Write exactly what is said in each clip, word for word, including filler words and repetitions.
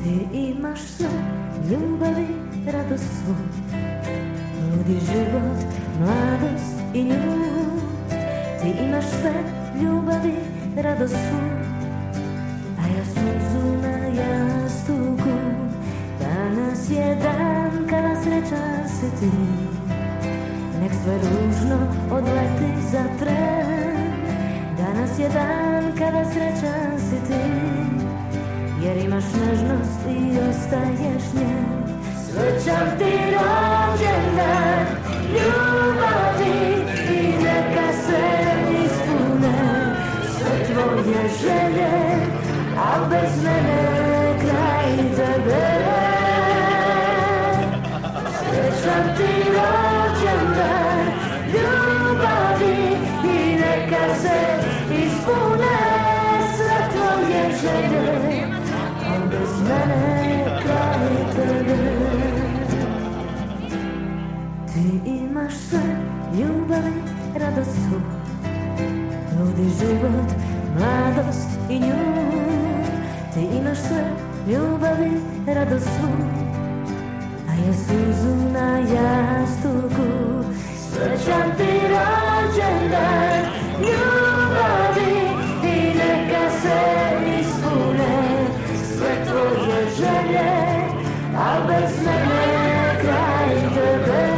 Ti imaš sve, ljubav i radost svu, ludi život, mladost i nju. Ti imaš sve, ljubav i radost svu, a ja suzu na jastuku. Danas je dan kada srećan si ti, nek sve ružno odleti za tren. Danas je dan kada srećan si ti, jer imaš nežnost i ostaješ njen. Srećan ti rođendan, ljubavi, i neka se ispune sve tvoje želje, a bez mene kraj tebe. Srećan ti rođendan, ljubavi, i neka se ispune sve tvoje želje, a bez mene kraj tebe. Ti imaš sve, ljubavi, radost svu, ludi život, mladost i nju. Ti imaš sve, ljubavi, radost svu, a ja suzu na jastuku. Srećan ti rođendan, ljubavi, i neka se ispune sve tvoje želje, a bez mene kraj tebe.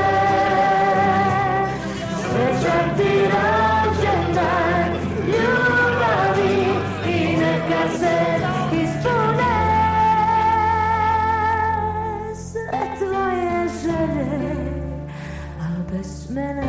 Srećan ti rođendan, ljubavi, i neka se ispune sve tvoje želje, a bez mene